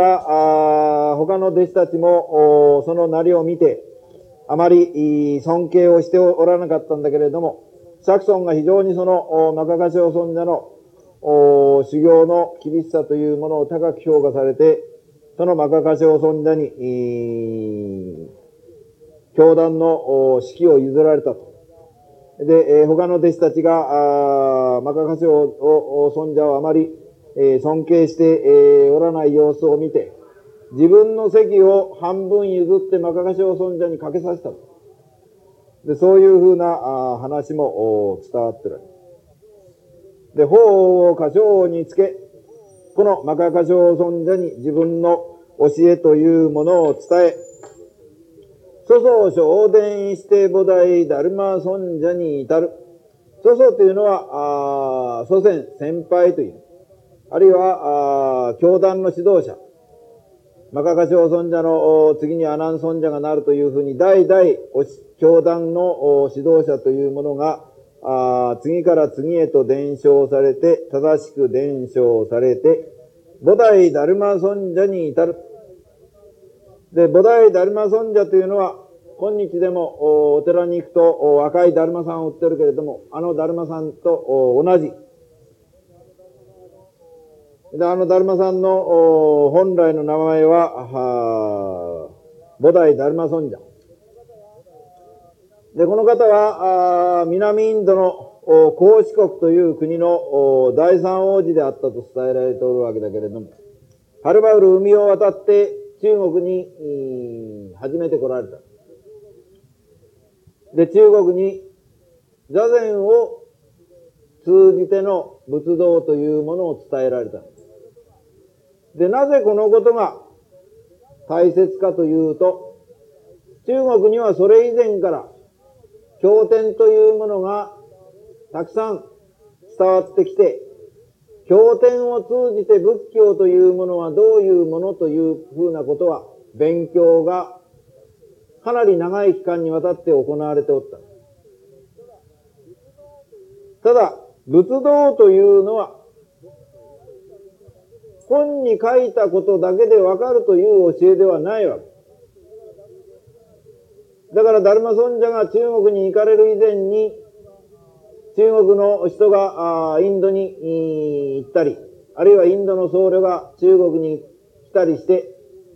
あ他の弟子たちもそのなりを見て、あまり尊敬をしておらなかったんだけれども、釈尊が非常にその幕赤小尊者の修行の厳しさというものを高く評価されて、その幕赤小尊者に、教団の指揮を譲られたと。で、えー、他の弟子たちが、幕赤小尊者をあまり、えー、尊敬して、えー、おらない様子を見て、自分の席を半分譲って幕赤小尊者にかけさせたと。で、そういうふうなあ話も伝わってる。で、法を歌唱につけ、この幕赤小尊者に自分の教えというものを伝え、祖祖昇伝して菩提ダルマ尊者に至る。祖祖というのは、あ祖先、先輩という。あるいは、あ教団の指導者。幕赤小尊者の次に阿南尊者がなるというふうに、代々、教団の指導者というものが、あ次から次へと伝承されて、正しく伝承されて、菩提ダルマ尊者に至る。で、菩提ダルマ尊者というのは、今日でもお寺に行くと赤いダルマさんを売ってるけれども、あのダルマさんと同じ。で、あのダルマさんの本来の名前は、菩提ダルマ尊者。で、この方は、南インドの孔子国という国の第三王子であったと伝えられておるわけだけれども、はるばる海を渡って中国に初めて来られた。で、中国に座禅を通じての仏道というものを伝えられた。で、なぜこのことが大切かというと、中国にはそれ以前から経典というものがたくさん伝わってきて、経典を通じて仏教というものはどういうものというふうなことは勉強がかなり長い期間にわたって行われておった。ただ、仏道というのは本に書いたことだけでわかるという教えではないわけ。だからダルマ尊者が中国に行かれる以前に、中国の人がインドに行ったり、あるいはインドの僧侶が中国に来たりして、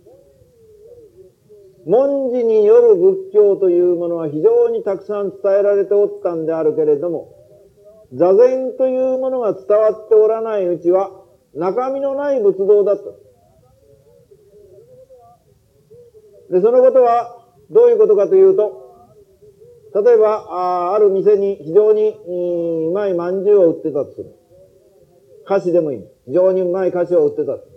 文字による仏教というものは非常にたくさん伝えられておったんであるけれども、座禅というものが伝わっておらないうちは、中身のない仏道だった。で、そのことはどういうことかというと、例えば、あ, ある店に非常にうまい饅頭を売ってたとする。菓子でもいい。非常にうまい菓子を売ってたと。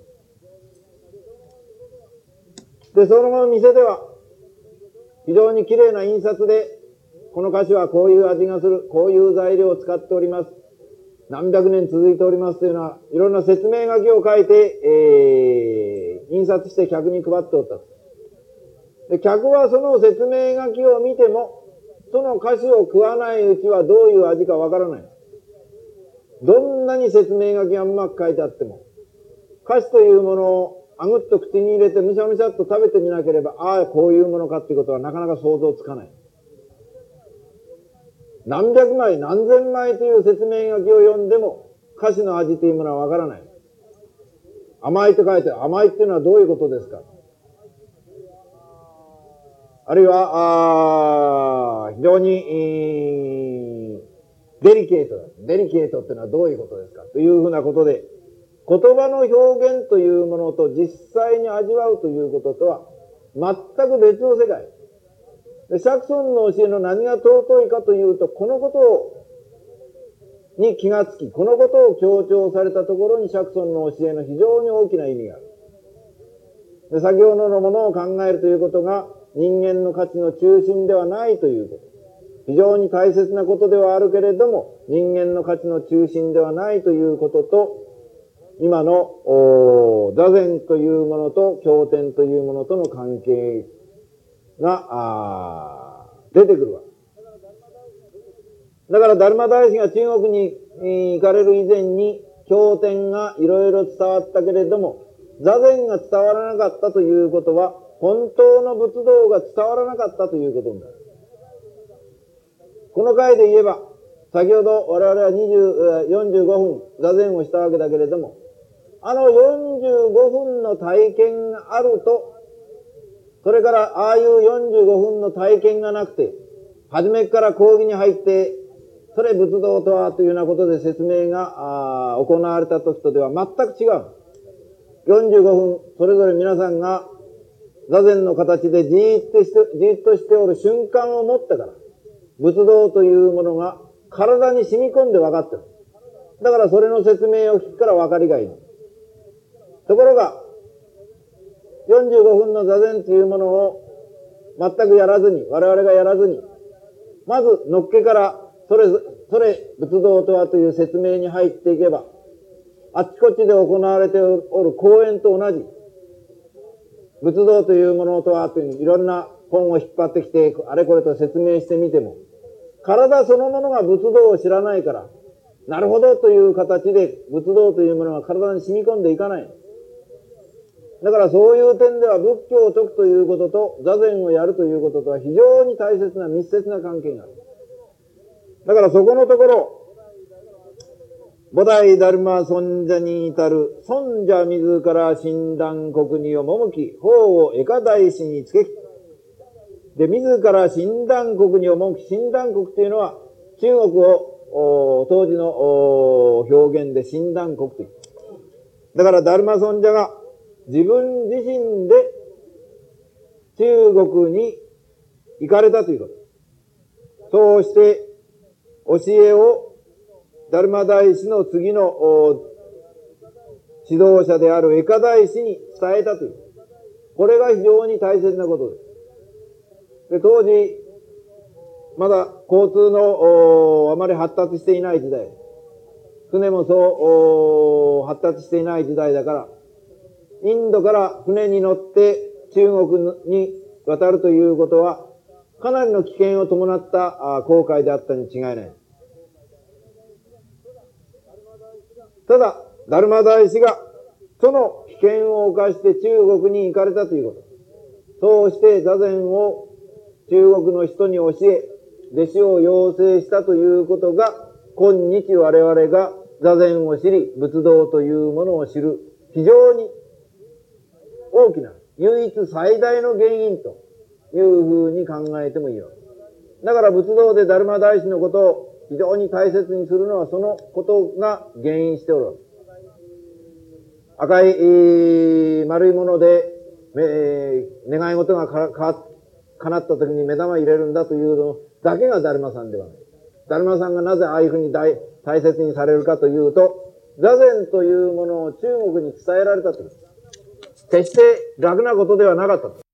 で、その店では、非常に綺麗な印刷で、この菓子はこういう味がする、こういう材料を使っております。何百年続いておりますというのは、いろんな説明書きを書いて、えー、印刷して客に配っておった。で、客はその説明書きを見ても、その菓子を食わないうちはどういう味かわからない。どんなに説明書きがうまく書いてあっても、菓子というものをあぐっと口に入れてむしゃむしゃっと食べてみなければ、ああ、こういうものかっていうことはなかなか想像つかない。何百枚、何千枚という説明書きを読んでも、菓子の味というものはわからない。甘いと書いてある。甘いっていうのはどういうことですか？あるいは、あ非常に、えー、デリケートだ。デリケートっていうのはどういうことですかというふうなことで、言葉の表現というものと実際に味わうということとは全く別の世界。で、釈尊の教えの何が尊いかというと、このことに気がつき、このことを強調されたところに釈尊の教えの非常に大きな意味がある。で、先ほどのものを考えるということが人間の価値の中心ではないということ。非常に大切なことではあるけれども、人間の価値の中心ではないということと、 今の座禅というものと経典というものとの関係が出てくるわけ。だからダルマ大師が中国に行かれる以前に経典がいろいろ伝わったけれども、座禅が伝わらなかったということは、本当の仏道が伝わらなかったということになる。この回で言えば、先ほど我々はにじゅう、よんじゅうごふん座禅をしたわけだけれども、あのよんじゅうごふんの体験があると、それからああいうよんじゅうごふんの体験がなくて、初めから講義に入って、それ仏道とはというようなことで説明が行われた時とでは全く違う。よんじゅうごふん、それぞれ皆さんが座禅の形でじーっとして、じーっとしておる瞬間を持ってから、仏道というものが体に染み込んで分かってる。だからそれの説明を聞くから分かりがいい。ところが、よんじゅうごふんの座禅というものを全くやらずに、我々がやらずに、まずのっけから、それ、それ仏道とはという説明に入っていけば、あっちこっちで行われておる講演と同じ、仏道というものとはといういろんな本を引っ張ってきて、あれこれと説明してみても、体そのものが仏道を知らないから、なるほどという形で仏道というものが体に染み込んでいかない。だからそういう点では仏教を説くということと座禅をやるということとは非常に大切な密接な関係がある。だからそこのところ、菩提ダルマ尊者に至る尊者自ら親鸞国に赴き、法を絵家大師につけき。で、自ら親鸞国に赴き、親鸞国というのは中国を当時の表現で親鸞国という。だからダルマ尊者が自分自身で中国に行かれたということ。そうして教えをダルマ大師の次の指導者である絵家大師に伝えたという。これが非常に大切なことです。で、当時、まだ交通のあまり発達していない時代。船もそう発達していない時代だから、インドから船に乗って中国に渡るということは、かなりの危険を伴った航海であったに違いない。ただ、ダルマ大師がその危険を冒して中国に行かれたということ。そうして座禅を中国の人に教え、弟子を養成したということが、今日我々が座禅を知り、仏道というものを知る、非常に大きな、唯一最大の原因というふうに考えてもいいわけ。だから仏道でダルマ大師のことを非常に大切にするのはそのことが原因しておるわけ。赤い、えー、丸いもので、えー、願い事がかか叶った時に目玉入れるんだというのだけがダルマさんではない。ダルマさんがなぜああいうふうに 大, 大切にされるかというと、座禅というものを中国に伝えられたという。決して楽なことではなかったと。